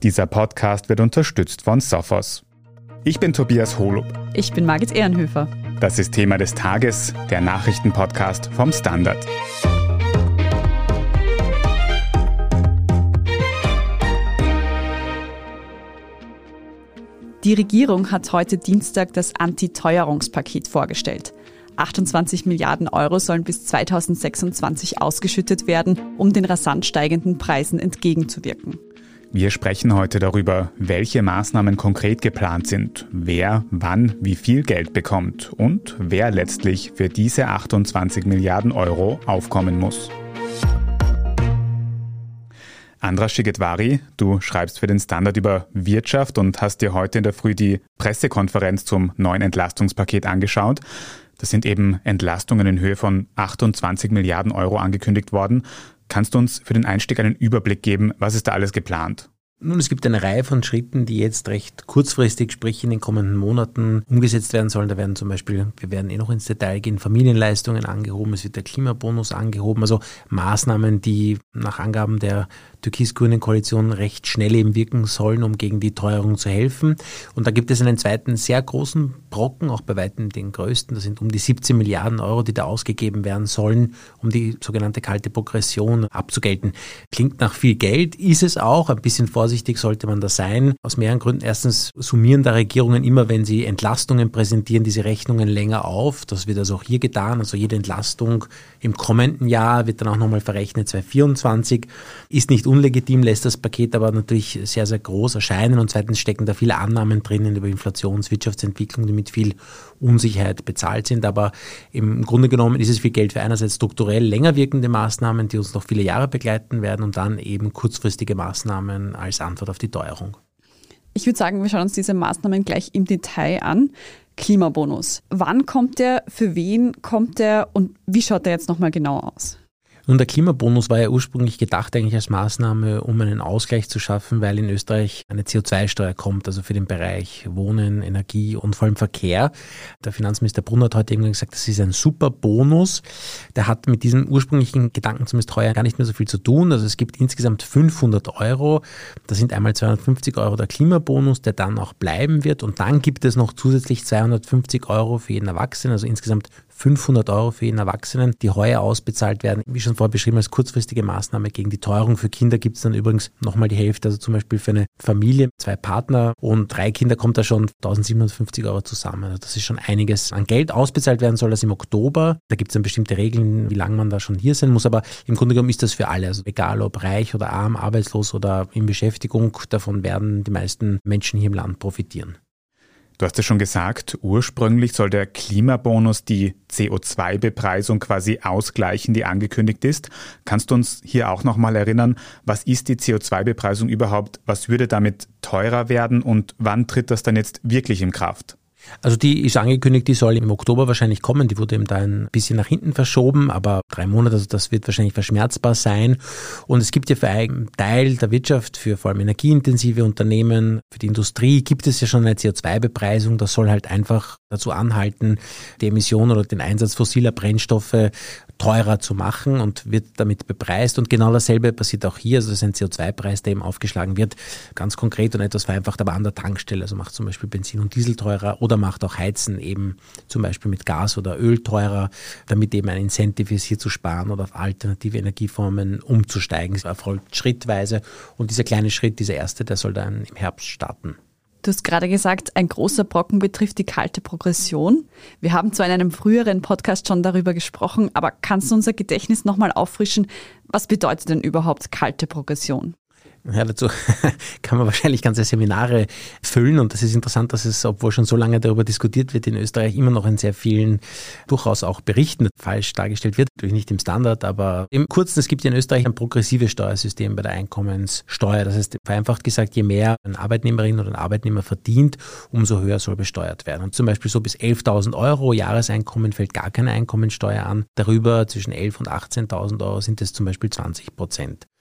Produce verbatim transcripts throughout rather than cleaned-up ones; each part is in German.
Dieser Podcast wird unterstützt von Sophos. Ich bin Tobias Holub. Ich bin Margit Ehrenhöfer. Das ist Thema des Tages, der Nachrichtenpodcast vom Standard. Die Regierung hat heute Dienstag das Anti-Teuerungspaket vorgestellt. achtundzwanzig Milliarden Euro sollen bis zweitausendsechsundzwanzig ausgeschüttet werden, um den rasant steigenden Preisen entgegenzuwirken. Wir sprechen heute darüber, welche Maßnahmen konkret geplant sind, wer wann wie viel Geld bekommt und wer letztlich für diese achtundzwanzig Milliarden Euro aufkommen muss. Andras Shigedwari, du schreibst für den Standard über Wirtschaft und hast dir heute in der Früh die Pressekonferenz zum neuen Entlastungspaket angeschaut. Das sind eben Entlastungen in Höhe von achtundzwanzig Milliarden Euro angekündigt worden. Kannst du uns für den Einstieg einen Überblick geben, was ist da alles geplant? Nun, es gibt eine Reihe von Schritten, die jetzt recht kurzfristig, sprich in den kommenden Monaten, umgesetzt werden sollen. Da werden zum Beispiel, wir werden eh noch ins Detail gehen, Familienleistungen angehoben, es wird der Klimabonus angehoben, also Maßnahmen, die nach Angaben der türkis-grünen Koalition recht schnell eben wirken sollen, um gegen die Teuerung zu helfen. Und da gibt es einen zweiten sehr großen Brocken, auch bei weitem den größten. Das sind um die siebzehn Milliarden Euro, die da ausgegeben werden sollen, um die sogenannte kalte Progression abzugelten. Klingt nach viel Geld, ist es auch. Ein bisschen vorsichtig sollte man da sein. Aus mehreren Gründen. Erstens summieren da Regierungen immer, wenn sie Entlastungen präsentieren, diese Rechnungen länger auf. Das wird also auch hier getan. Also jede Entlastung im kommenden Jahr wird dann auch nochmal verrechnet. zweitausendvierundzwanzig ist nicht unlegitim, lässt das Paket aber natürlich sehr, sehr groß erscheinen. Und zweitens stecken da viele Annahmen drinnen über Inflations-, Wirtschaftsentwicklung, die mit viel Unsicherheit bezahlt sind. Aber im Grunde genommen ist es viel Geld für einerseits strukturell länger wirkende Maßnahmen, die uns noch viele Jahre begleiten werden und dann eben kurzfristige Maßnahmen als Antwort auf die Teuerung. Ich würde sagen, wir schauen uns diese Maßnahmen gleich im Detail an. Klimabonus. Wann kommt der, für wen kommt der und wie schaut der jetzt nochmal genau aus? Nun, der Klimabonus war ja ursprünglich gedacht eigentlich als Maßnahme, um einen Ausgleich zu schaffen, weil in Österreich eine C O zwei Steuer kommt, also für den Bereich Wohnen, Energie und vor allem Verkehr. Der Finanzminister Brunner hat heute irgendwann gesagt, das ist ein super Bonus. Der hat mit diesem ursprünglichen Gedanken zumindest heuer gar nicht mehr so viel zu tun. Also es gibt insgesamt fünfhundert Euro. Das sind einmal zweihundertfünfzig Euro der Klimabonus, der dann auch bleiben wird. Und dann gibt es noch zusätzlich zweihundertfünfzig Euro für jeden Erwachsenen, also insgesamt fünfhundert Euro für jeden Erwachsenen, die heuer ausbezahlt werden. Wie schon vorher beschrieben, als kurzfristige Maßnahme gegen die Teuerung. Für Kinder gibt es dann übrigens nochmal die Hälfte. Also zum Beispiel für eine Familie, zwei Partner und drei Kinder kommt da schon eintausendsiebenhundertfünfzig Euro zusammen. Also das ist schon einiges an Geld. Ausbezahlt werden soll das im Oktober. Da gibt es dann bestimmte Regeln, wie lange man da schon hier sein muss. Aber im Grunde genommen ist das für alle. Also egal ob reich oder arm, arbeitslos oder in Beschäftigung, davon werden die meisten Menschen hier im Land profitieren. Du hast es schon gesagt, ursprünglich soll der Klimabonus die C O zwei Bepreisung quasi ausgleichen, die angekündigt ist. Kannst du uns hier auch nochmal erinnern, was ist die C O zwei Bepreisung überhaupt? Was würde damit teurer werden und wann tritt das dann jetzt wirklich in Kraft? Also die ist angekündigt, die soll im Oktober wahrscheinlich kommen. Die wurde eben da ein bisschen nach hinten verschoben, aber drei Monate, also das wird wahrscheinlich verschmerzbar sein. Und es gibt ja für einen Teil der Wirtschaft, für vor allem energieintensive Unternehmen, für die Industrie, gibt es ja schon eine C O zwei Bepreisung. Das soll halt einfach dazu anhalten, die Emission oder den Einsatz fossiler Brennstoffe teurer zu machen und wird damit bepreist. Und genau dasselbe passiert auch hier. Also das ist ein C O zwei Preis, der eben aufgeschlagen wird. Ganz konkret und etwas vereinfacht, aber an der Tankstelle. Also macht zum Beispiel Benzin und Diesel teurer oder macht auch Heizen eben zum Beispiel mit Gas oder Öl teurer, damit eben ein Incentive ist, hier zu sparen oder auf alternative Energieformen umzusteigen. Es erfolgt schrittweise und dieser kleine Schritt, dieser erste, der soll dann im Herbst starten. Du hast gerade gesagt, ein großer Brocken betrifft die kalte Progression. Wir haben zwar in einem früheren Podcast schon darüber gesprochen, aber kannst du unser Gedächtnis nochmal auffrischen? Was bedeutet denn überhaupt kalte Progression? Ja, dazu kann man wahrscheinlich ganze Seminare füllen und das ist interessant, dass es, obwohl schon so lange darüber diskutiert wird, in Österreich immer noch in sehr vielen durchaus auch Berichten falsch dargestellt wird. Natürlich nicht im Standard, aber im Kurzen, es gibt ja in Österreich ein progressives Steuersystem bei der Einkommenssteuer. Das heißt, vereinfacht gesagt, je mehr eine Arbeitnehmerin oder ein Arbeitnehmer verdient, umso höher soll besteuert werden. Und zum Beispiel so bis elftausend Euro Jahreseinkommen fällt gar keine Einkommensteuer an. Darüber zwischen elf und achtzehntausend Euro sind es zum Beispiel zwanzig Prozent.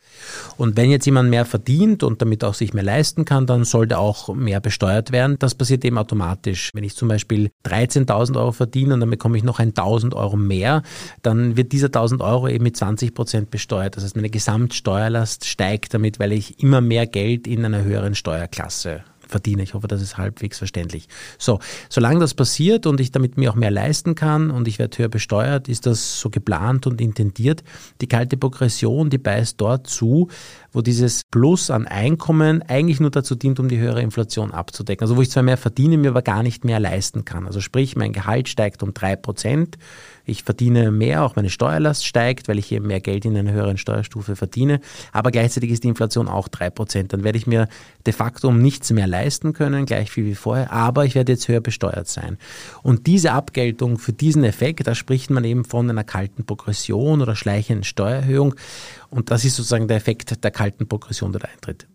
Und wenn jetzt jemand mehr verdient und damit auch sich mehr leisten kann, dann sollte auch mehr besteuert werden. Das passiert eben automatisch. Wenn ich zum Beispiel dreizehntausend Euro verdiene und dann bekomme ich noch ein tausend Euro mehr, dann wird dieser tausend Euro eben mit zwanzig Prozent besteuert. Das heißt, meine Gesamtsteuerlast steigt damit, weil ich immer mehr Geld in einer höheren Steuerklasse verdiene. Ich hoffe, das ist halbwegs verständlich. So, solange das passiert und ich damit mir auch mehr leisten kann und ich werde höher besteuert, ist das so geplant und intendiert. Die kalte Progression, die beißt dort zu, wo dieses Plus an Einkommen eigentlich nur dazu dient, um die höhere Inflation abzudecken. Also wo ich zwar mehr verdiene, mir aber gar nicht mehr leisten kann. Also sprich, mein Gehalt steigt um drei Prozent, ich verdiene mehr, auch meine Steuerlast steigt, weil ich eben mehr Geld in einer höheren Steuerstufe verdiene, aber gleichzeitig ist die Inflation auch drei Prozent. Dann werde ich mir de facto um nichts mehr leisten können, gleich viel wie vorher, aber ich werde jetzt höher besteuert sein. Und diese Abgeltung für diesen Effekt, da spricht man eben von einer kalten Progression oder schleichenden Steuererhöhung. Und das ist sozusagen der Effekt der kalten Progression, der da eintritt.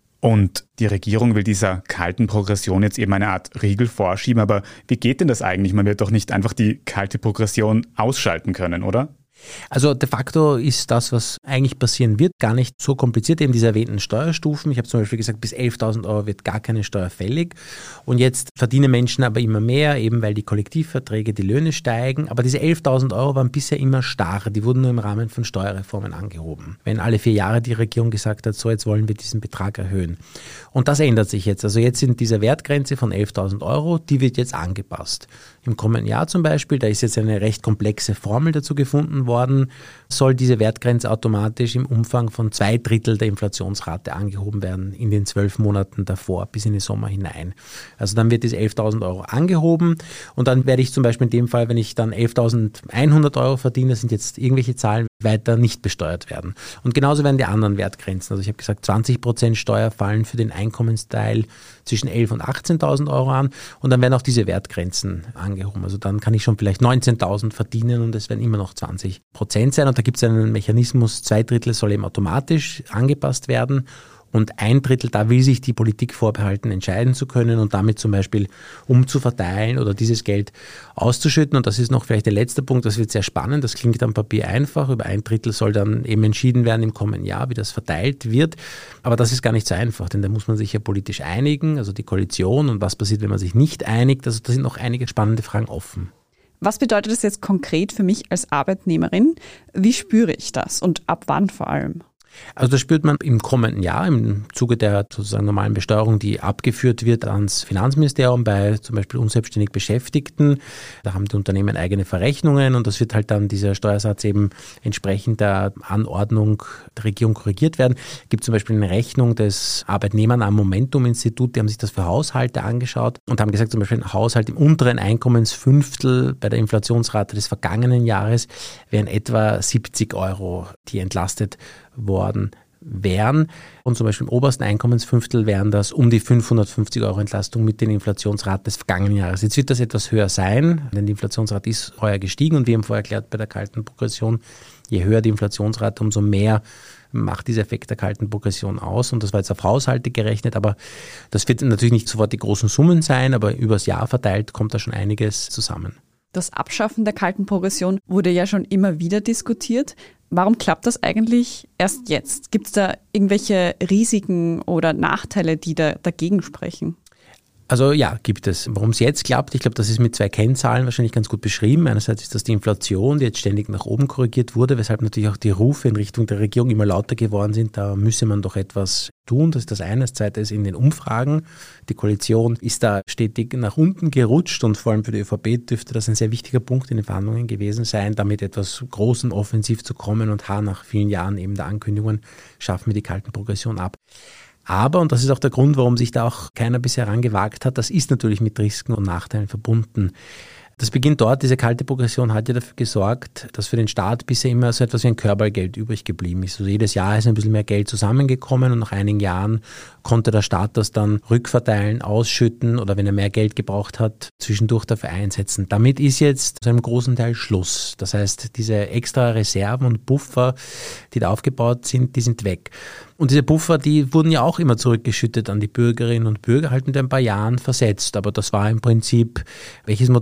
Und die Regierung will dieser kalten Progression jetzt eben eine Art Riegel vorschieben. Aber wie geht denn das eigentlich? Man wird doch nicht einfach die kalte Progression ausschalten können, oder? Also de facto ist das, was eigentlich passieren wird, gar nicht so kompliziert, eben diese erwähnten Steuerstufen. Ich habe zum Beispiel gesagt, bis elftausend Euro wird gar keine Steuer fällig. Und jetzt verdienen Menschen aber immer mehr, eben weil die Kollektivverträge, die Löhne steigen. Aber diese elftausend Euro waren bisher immer starr. Die wurden nur im Rahmen von Steuerreformen angehoben. Wenn alle vier Jahre die Regierung gesagt hat, so jetzt wollen wir diesen Betrag erhöhen. Und das ändert sich jetzt. Also jetzt sind diese Wertgrenze von elftausend Euro, die wird jetzt angepasst. Im kommenden Jahr zum Beispiel, da ist jetzt eine recht komplexe Formel dazu gefunden worden, soll diese Wertgrenze automatisch im Umfang von zwei Drittel der Inflationsrate angehoben werden in den zwölf Monaten davor bis in den Sommer hinein. Also dann wird diese elftausend Euro angehoben und dann werde ich zum Beispiel in dem Fall, wenn ich dann elftausendeinhundert Euro verdiene, das sind jetzt irgendwelche Zahlen, weiter nicht besteuert werden. Und genauso werden die anderen Wertgrenzen. Also ich habe gesagt, zwanzig Prozent Steuer fallen für den Einkommensteil zwischen elf und achtzehntausend Euro an und dann werden auch diese Wertgrenzen angehoben. Also dann kann ich schon vielleicht neunzehntausend verdienen und es werden immer noch zwanzig Prozent sein. Und da gibt es einen Mechanismus, zwei Drittel soll eben automatisch angepasst werden. Und ein Drittel, da will sich die Politik vorbehalten, entscheiden zu können und damit zum Beispiel umzuverteilen oder dieses Geld auszuschütten. Und das ist noch vielleicht der letzte Punkt, das wird sehr spannend, das klingt am Papier einfach. Über ein Drittel soll dann eben entschieden werden im kommenden Jahr, wie das verteilt wird. Aber das ist gar nicht so einfach, denn da muss man sich ja politisch einigen, also die Koalition und was passiert, wenn man sich nicht einigt. Also da sind noch einige spannende Fragen offen. Was bedeutet das jetzt konkret für mich als Arbeitnehmerin? Wie spüre ich das und ab wann vor allem? Also das spürt man im kommenden Jahr im Zuge der sozusagen normalen Besteuerung, die abgeführt wird ans Finanzministerium bei zum Beispiel unselbstständig Beschäftigten. Da haben die Unternehmen eigene Verrechnungen und das wird halt dann dieser Steuersatz eben entsprechend der Anordnung der Regierung korrigiert werden. Es gibt zum Beispiel eine Rechnung des Arbeitnehmern am Momentum-Institut, die haben sich das für Haushalte angeschaut und haben gesagt, zum Beispiel ein Haushalt im unteren Einkommensfünftel bei der Inflationsrate des vergangenen Jahres wären etwa siebzig Euro, die entlastet worden wären. Und zum Beispiel im obersten Einkommensfünftel wären das um die fünfhundertfünfzig Euro Entlastung mit den Inflationsraten des vergangenen Jahres. Jetzt wird das etwas höher sein, denn die Inflationsrate ist heuer gestiegen und wir haben vorher erklärt bei der kalten Progression, je höher die Inflationsrate, umso mehr macht dieser Effekt der kalten Progression aus. Und das war jetzt auf Haushalte gerechnet, aber das wird natürlich nicht sofort die großen Summen sein, aber übers Jahr verteilt kommt da schon einiges zusammen. Das Abschaffen der kalten Progression wurde ja schon immer wieder diskutiert. Warum klappt das eigentlich erst jetzt? Gibt es da irgendwelche Risiken oder Nachteile, die da dagegen sprechen? Also ja, gibt es. Warum es jetzt klappt, ich glaube, das ist mit zwei Kennzahlen wahrscheinlich ganz gut beschrieben. Einerseits ist das die Inflation, die jetzt ständig nach oben korrigiert wurde, weshalb natürlich auch die Rufe in Richtung der Regierung immer lauter geworden sind. Da müsse man doch etwas tun. Das ist das eine. Das zweite ist in den Umfragen. Die Koalition ist da stetig nach unten gerutscht und vor allem für die ÖVP dürfte das ein sehr wichtiger Punkt in den Verhandlungen gewesen sein, damit etwas groß und offensiv zu kommen und ha, nach vielen Jahren eben der Ankündigungen schaffen wir die kalten Progression ab. Aber, und das ist auch der Grund, warum sich da auch keiner bisher herangewagt hat, das ist natürlich mit Risiken und Nachteilen verbunden. Das beginnt dort, diese kalte Progression hat ja dafür gesorgt, dass für den Staat bisher immer so etwas wie ein Körpergeld übrig geblieben ist. Also jedes Jahr ist ein bisschen mehr Geld zusammengekommen und nach einigen Jahren konnte der Staat das dann rückverteilen, ausschütten oder wenn er mehr Geld gebraucht hat, zwischendurch dafür einsetzen. Damit ist jetzt zu einem großen Teil Schluss. Das heißt, diese extra Reserven und Buffer, die da aufgebaut sind, die sind weg. Und diese Buffer, die wurden ja auch immer zurückgeschüttet an die Bürgerinnen und Bürger, halt mit ein paar Jahren versetzt. Aber das war im Prinzip, welches Modell besser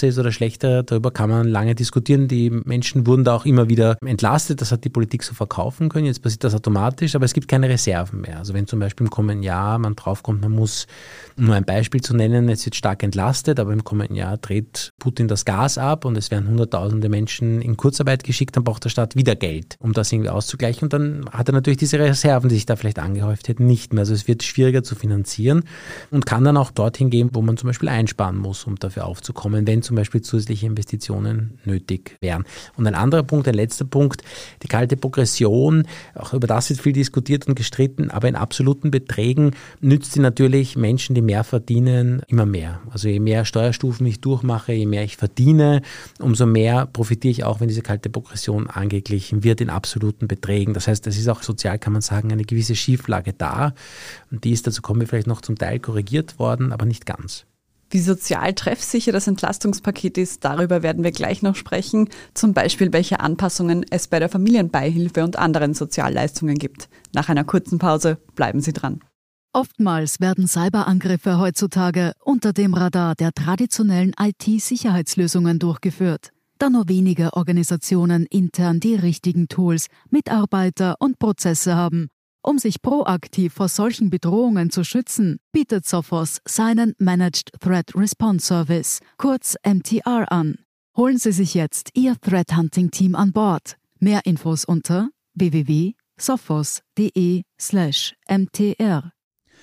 besser ist oder schlechter, darüber kann man lange diskutieren. Die Menschen wurden da auch immer wieder entlastet, das hat die Politik so verkaufen können, jetzt passiert das automatisch, aber es gibt keine Reserven mehr. Also wenn zum Beispiel im kommenden Jahr man draufkommt, man muss, um nur ein Beispiel zu nennen, es wird stark entlastet, aber im kommenden Jahr dreht Putin das Gas ab und es werden hunderttausende Menschen in Kurzarbeit geschickt, dann braucht der Staat wieder Geld, um das irgendwie auszugleichen und dann hat er natürlich diese Reserven, die sich da vielleicht angehäuft hätten, nicht mehr. Also es wird schwieriger zu finanzieren und kann dann auch dorthin gehen, wo man zum Beispiel einsparen muss, um dafür aufzukommen, wenn zum Beispiel zusätzliche Investitionen nötig wären. Und ein anderer Punkt, ein letzter Punkt, die kalte Progression, auch über das wird viel diskutiert und gestritten, aber in absoluten Beträgen nützt sie natürlich Menschen, die mehr verdienen, immer mehr. Also je mehr Steuerstufen ich durchmache, je mehr ich verdiene, umso mehr profitiere ich auch, wenn diese kalte Progression angeglichen wird in absoluten Beträgen. Das heißt, es ist auch sozial, kann man sagen, eine gewisse Schieflage da. Und die ist, dazu kommen wir vielleicht noch zum Teil korrigiert worden, aber nicht ganz. Wie sozial treffsicher das Entlastungspaket ist, darüber werden wir gleich noch sprechen. Zum Beispiel, welche Anpassungen es bei der Familienbeihilfe und anderen Sozialleistungen gibt. Nach einer kurzen Pause bleiben Sie dran. Oftmals werden Cyberangriffe heutzutage unter dem Radar der traditionellen I T-Sicherheitslösungen durchgeführt, da nur wenige Organisationen intern die richtigen Tools, Mitarbeiter und Prozesse haben. Um sich proaktiv vor solchen Bedrohungen zu schützen, bietet Sophos seinen Managed Threat Response Service, kurz M T R, an. Holen Sie sich jetzt Ihr Threat Hunting Team an Bord. Mehr Infos unter w w w punkt sophos punkt d e slash m t r.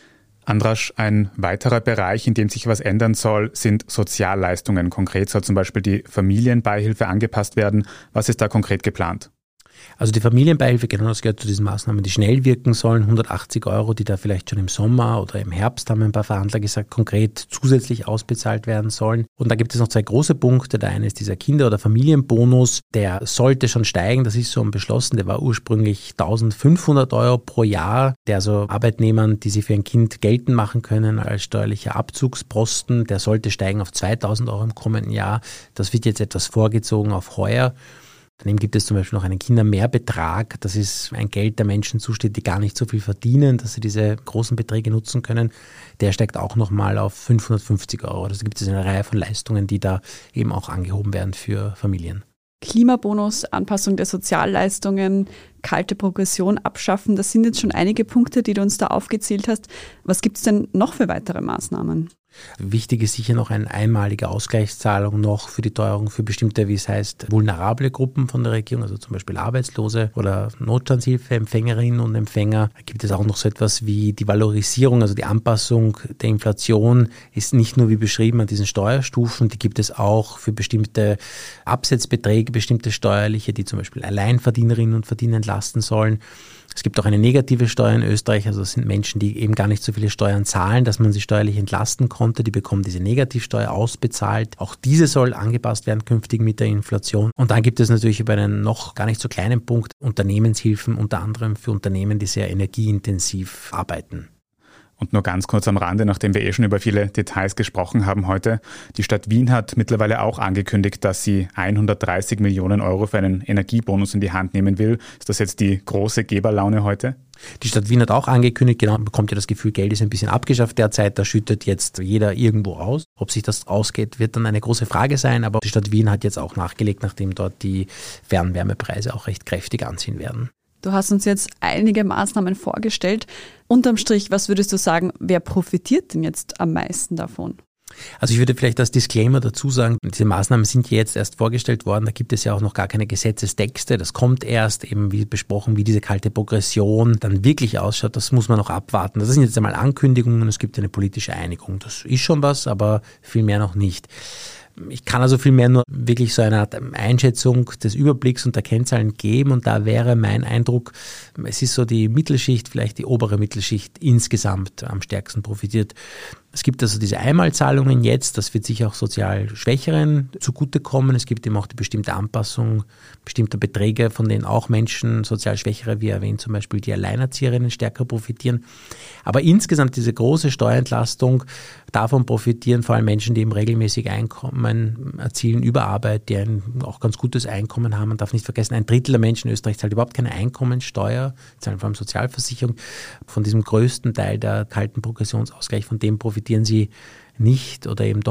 Andras, ein weiterer Bereich, in dem sich was ändern soll, sind Sozialleistungen. Konkret soll zum Beispiel die Familienbeihilfe angepasst werden. Was ist da konkret geplant? Also die Familienbeihilfe, genau, das gehört zu diesen Maßnahmen, die schnell wirken sollen, hundertachtzig Euro, die da vielleicht schon im Sommer oder im Herbst, haben ein paar Verhandler gesagt, konkret zusätzlich ausbezahlt werden sollen. Und da gibt es noch zwei große Punkte. Der eine ist dieser Kinder- oder Familienbonus, der sollte schon steigen, das ist so beschlossen, der war ursprünglich eintausendfünfhundert Euro pro Jahr, der so Arbeitnehmern, die sie für ein Kind geltend machen können als steuerlicher Abzugsposten, der sollte steigen auf zweitausend Euro im kommenden Jahr. Das wird jetzt etwas vorgezogen auf heuer. Daneben gibt es zum Beispiel noch einen Kindermehrbetrag. Das ist ein Geld der Menschen zusteht, die gar nicht so viel verdienen, dass sie diese großen Beträge nutzen können. Der steigt auch nochmal auf fünfhundertfünfzig Euro. Also gibt es eine Reihe von Leistungen, die da eben auch angehoben werden für Familien. Klimabonus, Anpassung der Sozialleistungen, kalte Progression abschaffen, das sind jetzt schon einige Punkte, die du uns da aufgezählt hast. Was gibt es denn noch für weitere Maßnahmen? Wichtig ist sicher noch eine einmalige Ausgleichszahlung noch für die Teuerung für bestimmte, wie es heißt, vulnerable Gruppen von der Regierung, also zum Beispiel Arbeitslose oder Notstandshilfeempfängerinnen und Empfänger. Da gibt es auch noch so etwas wie die Valorisierung, also die Anpassung der Inflation ist nicht nur wie beschrieben an diesen Steuerstufen, die gibt es auch für bestimmte Absetzbeträge, bestimmte steuerliche, die zum Beispiel Alleinverdienerinnen und Verdiener entlasten sollen. Es gibt auch eine negative Steuer in Österreich, also das sind Menschen, die eben gar nicht so viele Steuern zahlen, dass man sie steuerlich entlasten konnte, die bekommen diese Negativsteuer ausbezahlt. Auch diese soll angepasst werden künftig mit der Inflation. Und dann gibt es natürlich über einen noch gar nicht so kleinen Punkt Unternehmenshilfen, unter anderem für Unternehmen, die sehr energieintensiv arbeiten. Und nur ganz kurz am Rande, nachdem wir eh schon über viele Details gesprochen haben heute. Die Stadt Wien hat mittlerweile auch angekündigt, dass sie hundertdreißig Millionen Euro für einen Energiebonus in die Hand nehmen will. Ist das jetzt die große Geberlaune heute? Die Stadt Wien hat auch angekündigt, genau, man bekommt ja das Gefühl, Geld ist ein bisschen abgeschafft derzeit, da schüttet jetzt jeder irgendwo aus. Ob sich das ausgeht, wird dann eine große Frage sein, aber die Stadt Wien hat jetzt auch nachgelegt, nachdem dort die Fernwärmepreise auch recht kräftig anziehen werden. Du hast uns jetzt einige Maßnahmen vorgestellt. Unterm Strich, was würdest du sagen, wer profitiert denn jetzt am meisten davon? Also ich würde vielleicht als Disclaimer dazu sagen, diese Maßnahmen sind ja jetzt erst vorgestellt worden, da gibt es ja auch noch gar keine Gesetzestexte, das kommt erst, eben wie besprochen, wie diese kalte Progression dann wirklich ausschaut, das muss man noch abwarten. Das sind jetzt einmal Ankündigungen, es gibt eine politische Einigung, das ist schon was, aber viel mehr noch nicht. Ich kann also vielmehr nur wirklich so eine Art Einschätzung des Überblicks und der Kennzahlen geben und da wäre mein Eindruck, es ist so die Mittelschicht, vielleicht die obere Mittelschicht insgesamt am stärksten profitiert. Es gibt also diese Einmalzahlungen jetzt, das wird sicher auch sozial Schwächeren zugutekommen. Es gibt eben auch die bestimmte Anpassung bestimmter Beträge, von denen auch Menschen, sozial Schwächere, wie erwähnt, zum Beispiel die Alleinerzieherinnen stärker profitieren. Aber insgesamt diese große Steuerentlastung, davon profitieren vor allem Menschen, die eben regelmäßig Einkommen erzielen über Arbeit, die ein auch ganz gutes Einkommen haben. Man darf nicht vergessen, ein Drittel der Menschen in Österreich zahlt überhaupt keine Einkommensteuer, zahlen vor allem Sozialversicherung. Von diesem größten Teil der kalten Progressionsausgleich, von dem profitieren sie nicht oder eben doch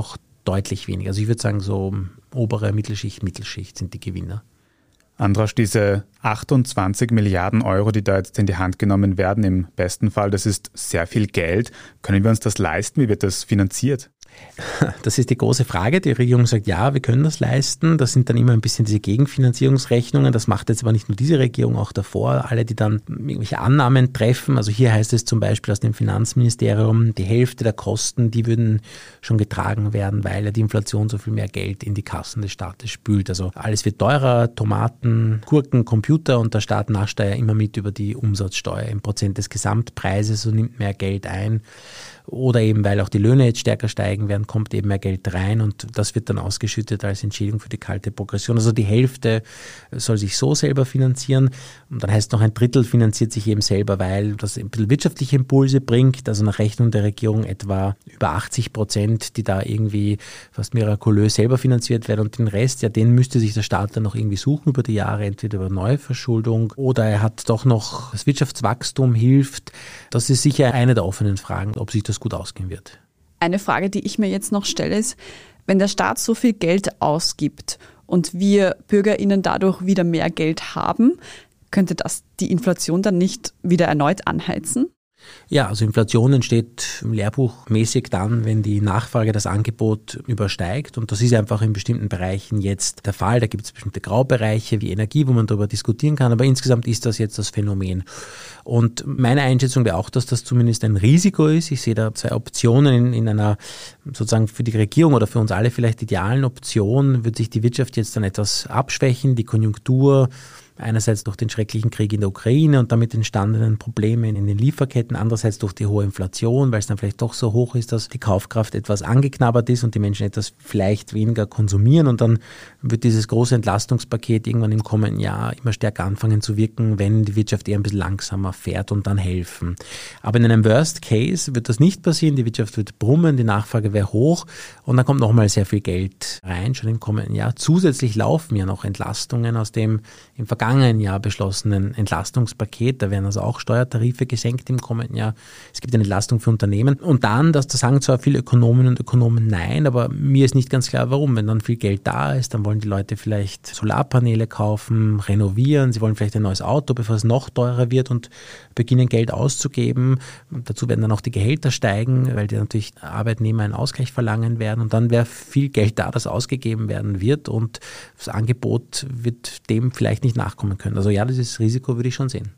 deutlich weniger. Also ich würde sagen, so obere Mittelschicht, Mittelschicht sind die Gewinner. Andras, diese achtundzwanzig Milliarden Euro, die da jetzt in die Hand genommen werden, im besten Fall, das ist sehr viel Geld. Können wir uns das leisten? Wie wird das finanziert? Das ist die große Frage. Die Regierung sagt, ja, wir können das leisten. Das sind dann immer ein bisschen diese Gegenfinanzierungsrechnungen. Das macht jetzt aber nicht nur diese Regierung, auch davor. Alle, die dann irgendwelche Annahmen treffen. Also hier heißt es zum Beispiel aus dem Finanzministerium, die Hälfte der Kosten, die würden schon getragen werden, weil ja die Inflation so viel mehr Geld in die Kassen des Staates spült. Also alles wird teurer, Tomaten, Gurken, Computer, und der Staat nascht da ja immer mit über die Umsatzsteuer im Prozent des Gesamtpreises und nimmt mehr Geld ein. Oder eben, weil auch die Löhne jetzt stärker steigen werden, kommt eben mehr Geld rein und das wird dann ausgeschüttet als Entschädigung für die kalte Progression. Also die Hälfte soll sich so selber finanzieren und dann heißt noch ein Drittel finanziert sich eben selber, weil das ein bisschen wirtschaftliche Impulse bringt. Also nach Rechnung der Regierung etwa über achtzig Prozent, die da irgendwie fast mirakulös selber finanziert werden, und den Rest, ja, den müsste sich der Staat dann noch irgendwie suchen über die Jahre, entweder über Neuverschuldung oder er hat doch noch das Wirtschaftswachstum hilft. Das ist sicher eine der offenen Fragen, ob sich das gut ausgehen wird. Eine Frage, die ich mir jetzt noch stelle, ist, wenn der Staat so viel Geld ausgibt und wir BürgerInnen dadurch wieder mehr Geld haben, könnte das die Inflation dann nicht wieder erneut anheizen? Ja, also Inflation entsteht lehrbuchmäßig dann, wenn die Nachfrage das Angebot übersteigt, und das ist einfach in bestimmten Bereichen jetzt der Fall. Da gibt es bestimmte Graubereiche wie Energie, wo man darüber diskutieren kann, aber insgesamt ist das jetzt das Phänomen. Und meine Einschätzung wäre auch, dass das zumindest ein Risiko ist. Ich sehe da zwei Optionen in, in einer sozusagen für die Regierung oder für uns alle vielleicht idealen Option. Wird sich die Wirtschaft jetzt dann etwas abschwächen, die Konjunktur einerseits durch den schrecklichen Krieg in der Ukraine und damit entstandenen Probleme in den Lieferketten, andererseits durch die hohe Inflation, weil es dann vielleicht doch so hoch ist, dass die Kaufkraft etwas angeknabbert ist und die Menschen etwas vielleicht weniger konsumieren, und dann wird dieses große Entlastungspaket irgendwann im kommenden Jahr immer stärker anfangen zu wirken, wenn die Wirtschaft eher ein bisschen langsamer fährt, und dann helfen. Aber in einem Worst Case wird das nicht passieren, die Wirtschaft wird brummen, die Nachfrage wäre hoch und dann kommt nochmal sehr viel Geld rein, schon im kommenden Jahr. Zusätzlich laufen ja noch Entlastungen aus dem im vergangenen Jahr beschlossenen Entlastungspaket. Da werden also auch Steuertarife gesenkt im kommenden Jahr. Es gibt eine Entlastung für Unternehmen. Und dann, das, das sagen zwar viele Ökonominnen und Ökonomen nein, aber mir ist nicht ganz klar, warum. Wenn dann viel Geld da ist, dann wollen die Leute vielleicht Solarpaneele kaufen, renovieren, sie wollen vielleicht ein neues Auto, bevor es noch teurer wird, und beginnen Geld auszugeben. Und dazu werden dann auch die Gehälter steigen, weil die natürlich Arbeitnehmer einen Ausgleich verlangen werden. Und dann wäre viel Geld da, das ausgegeben werden wird, und das Angebot wird dem vielleicht nicht nachkommen können. Also ja, dieses Risiko würde ich schon sehen.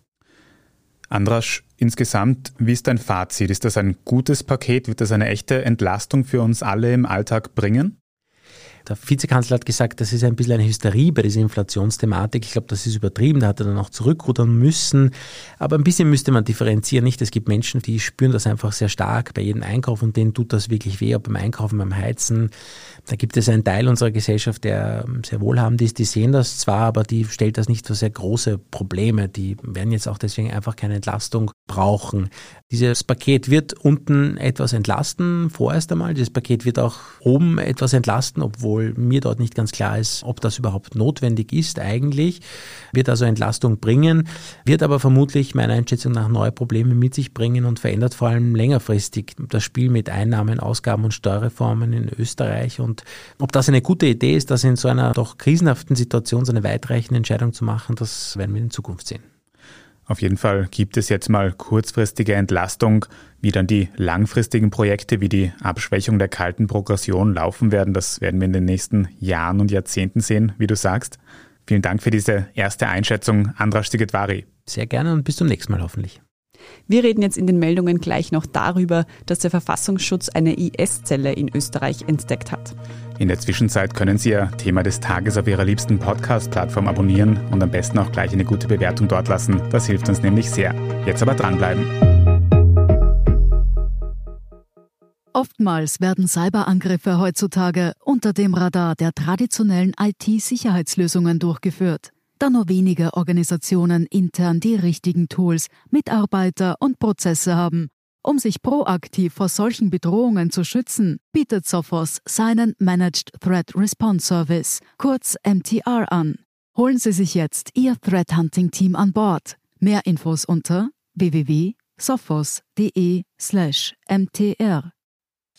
Andras, insgesamt, wie ist dein Fazit? Ist das ein gutes Paket? Wird das eine echte Entlastung für uns alle im Alltag bringen? Der Vizekanzler hat gesagt, das ist ein bisschen eine Hysterie bei dieser Inflationsthematik. Ich glaube, das ist übertrieben, da hat er dann auch zurückrudern müssen. Aber ein bisschen müsste man differenzieren, nicht? Es gibt Menschen, die spüren das einfach sehr stark bei jedem Einkauf, und denen tut das wirklich weh, auch beim Einkaufen, beim Heizen. Da gibt es einen Teil unserer Gesellschaft, der sehr wohlhabend ist, die sehen das zwar, aber die stellt das nicht für sehr große Probleme. Die werden jetzt auch deswegen einfach keine Entlastung brauchen. Dieses Paket wird unten etwas entlasten, vorerst einmal. Dieses Paket wird auch oben etwas entlasten, obwohl mir dort nicht ganz klar ist, ob das überhaupt notwendig ist eigentlich. Wird also Entlastung bringen, wird aber vermutlich meiner Einschätzung nach neue Probleme mit sich bringen und verändert vor allem längerfristig das Spiel mit Einnahmen, Ausgaben und Steuerreformen in Österreich. Und ob das eine gute Idee ist, das in so einer doch krisenhaften Situation so eine weitreichende Entscheidung zu machen, das werden wir in Zukunft sehen. Auf jeden Fall gibt es jetzt mal kurzfristige Entlastung. Wie dann die langfristigen Projekte wie die Abschwächung der kalten Progression laufen werden, das werden wir in den nächsten Jahren und Jahrzehnten sehen, wie du sagst. Vielen Dank für diese erste Einschätzung, Andras Szigedvári. Sehr gerne und bis zum nächsten Mal hoffentlich. Wir reden jetzt in den Meldungen gleich noch darüber, dass der Verfassungsschutz eine I S-Zelle in Österreich entdeckt hat. In der Zwischenzeit können Sie Ihr Thema des Tages auf Ihrer liebsten Podcast-Plattform abonnieren und am besten auch gleich eine gute Bewertung dort lassen. Das hilft uns nämlich sehr. Jetzt aber dranbleiben. Oftmals werden Cyberangriffe heutzutage unter dem Radar der traditionellen I T-Sicherheitslösungen durchgeführt, da nur wenige Organisationen intern die richtigen Tools, Mitarbeiter und Prozesse haben. Um sich proaktiv vor solchen Bedrohungen zu schützen, bietet Sophos seinen Managed Threat Response Service, kurz M T R, an. Holen Sie sich jetzt Ihr Threat Hunting Team an Bord. Mehr Infos unter w w w punkt sophos punkt d e slash m t r.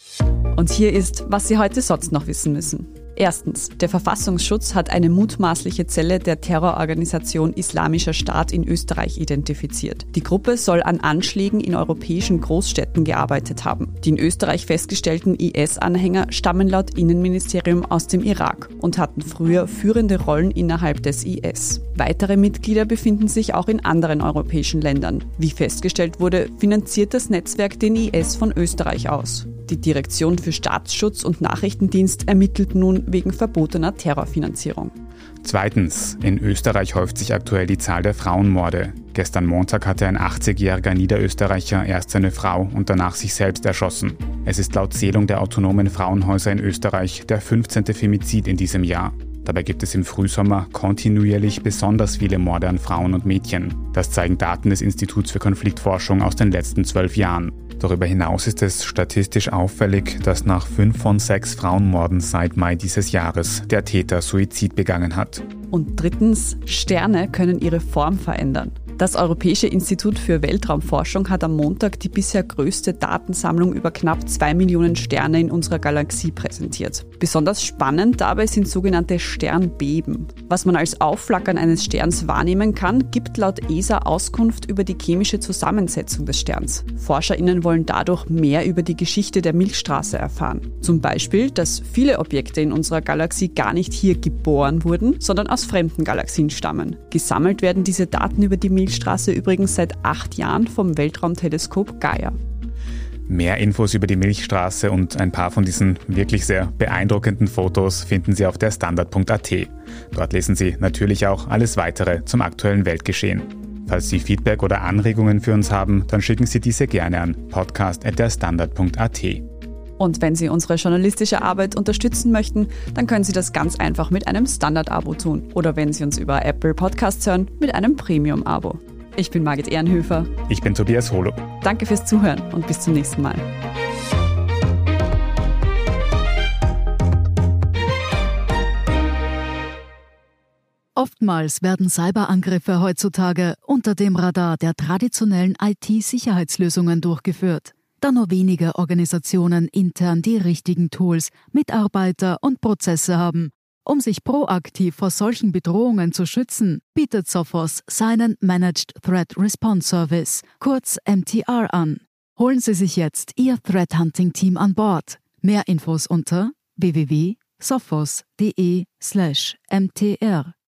Und hier ist, was Sie heute sonst noch wissen müssen. Erstens, der Verfassungsschutz hat eine mutmaßliche Zelle der Terrororganisation Islamischer Staat in Österreich identifiziert. Die Gruppe soll an Anschlägen in europäischen Großstädten gearbeitet haben. Die in Österreich festgestellten I S-Anhänger stammen laut Innenministerium aus dem Irak und hatten früher führende Rollen innerhalb des I S. Weitere Mitglieder befinden sich auch in anderen europäischen Ländern. Wie festgestellt wurde, finanziert das Netzwerk den I S von Österreich aus. Die Direktion für Staatsschutz und Nachrichtendienst ermittelt nun wegen verbotener Terrorfinanzierung. Zweitens, in Österreich häuft sich aktuell die Zahl der Frauenmorde. Gestern Montag hatte ein achtzigjähriger Niederösterreicher erst seine Frau und danach sich selbst erschossen. Es ist laut Zählung der autonomen Frauenhäuser in Österreich der fünfzehnte Femizid in diesem Jahr. Dabei gibt es im Frühsommer kontinuierlich besonders viele Morde an Frauen und Mädchen. Das zeigen Daten des Instituts für Konfliktforschung aus den letzten zwölf Jahren. Darüber hinaus ist es statistisch auffällig, dass nach fünf von sechs Frauenmorden seit Mai dieses Jahres der Täter Suizid begangen hat. Und drittens, Sterne können ihre Form verändern. Das Europäische Institut für Weltraumforschung hat am Montag die bisher größte Datensammlung über knapp zwei Millionen Sterne in unserer Galaxie präsentiert. Besonders spannend dabei sind sogenannte Sternbeben. Was man als Aufflackern eines Sterns wahrnehmen kann, gibt laut E S A Auskunft über die chemische Zusammensetzung des Sterns. ForscherInnen wollen dadurch mehr über die Geschichte der Milchstraße erfahren. Zum Beispiel, dass viele Objekte in unserer Galaxie gar nicht hier geboren wurden, sondern aus fremden Galaxien stammen. Gesammelt werden diese Daten über die Milchstraße Milchstraße übrigens seit acht Jahren vom Weltraumteleskop Gaia. Mehr Infos über die Milchstraße und ein paar von diesen wirklich sehr beeindruckenden Fotos finden Sie auf der Standard punkt a t. Dort lesen Sie natürlich auch alles Weitere zum aktuellen Weltgeschehen. Falls Sie Feedback oder Anregungen für uns haben, dann schicken Sie diese gerne an podcast at der standard punkt a t. Und wenn Sie unsere journalistische Arbeit unterstützen möchten, dann können Sie das ganz einfach mit einem Standard-Abo tun. Oder wenn Sie uns über Apple Podcasts hören, mit einem Premium-Abo. Ich bin Margit Ehrenhöfer. Ich bin Tobias Holub. Danke fürs Zuhören und bis zum nächsten Mal. Oftmals werden Cyberangriffe heutzutage unter dem Radar der traditionellen I T-Sicherheitslösungen durchgeführt, da nur wenige Organisationen intern die richtigen Tools, Mitarbeiter und Prozesse haben. Um sich proaktiv vor solchen Bedrohungen zu schützen, bietet Sophos seinen Managed Threat Response Service, kurz M T R, an. Holen Sie sich jetzt Ihr Threat Hunting Team an Bord. Mehr Infos unter w w w punkt sophos punkt d e slash m t r.